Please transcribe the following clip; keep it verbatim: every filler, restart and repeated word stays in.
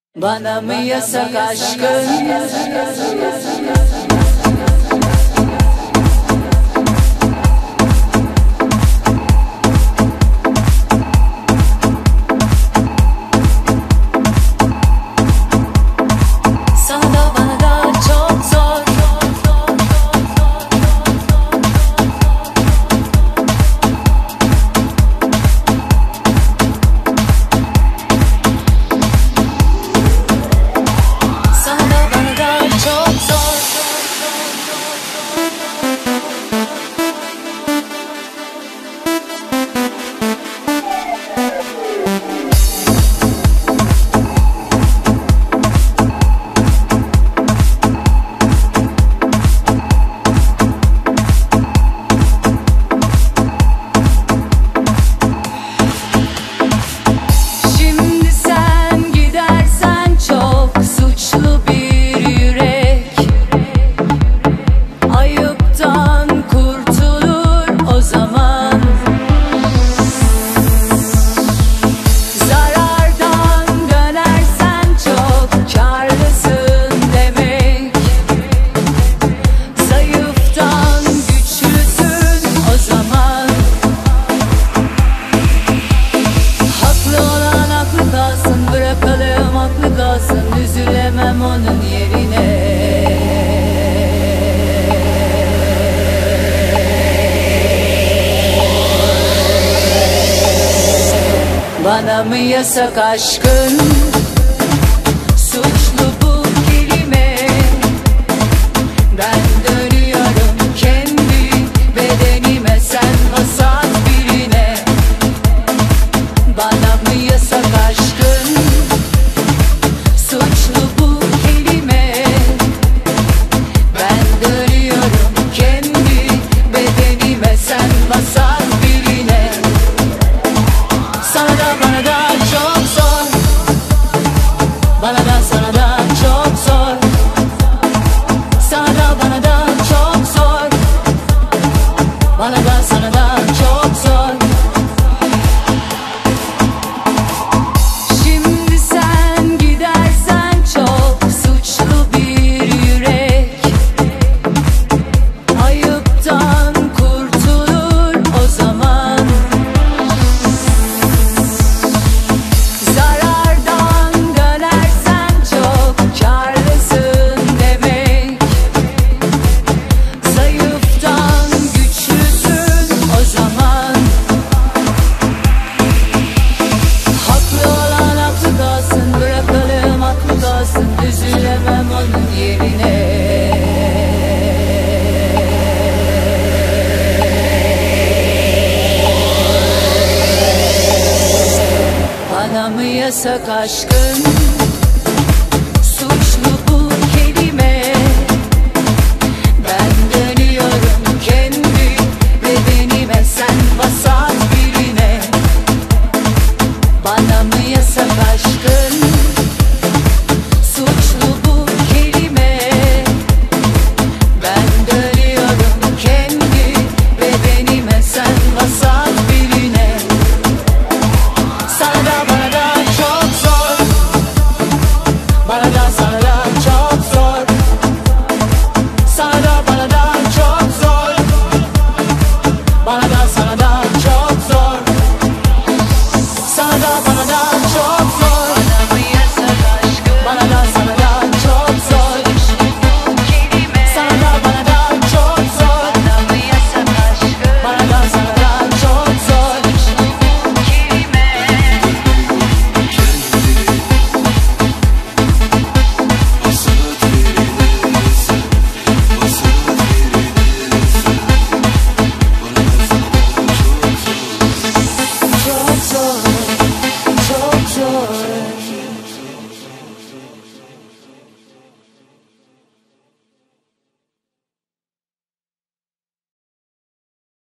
Bana mı yasak aşkın? Üzülemem onun yerine. Bana mı yasak aşkın? Suçlu bu kelime. Ben dönüyorum kendi bedenime, sen vasat birine. Bana mı yasak aşkın? Suçlu bu kelime. Ben dönüyorum kendi bedenime, sen vasat birine. Sana da bana da çok zor, bana da sana da çok zor. Sana da bana da çok zor, bana da sana da çok zor. Üzülemem onun yerine. Bana mı yasak aşkın? Suçlu bu kelime. Ben dönüyorum kendi bedenime, sen vasat birine. Bana mı yasak aşkın? Suçlu bu kelime. Ben dönüyorum kendi bedenime, sen vasat birine. Sana da bana da çok zor, bana da sana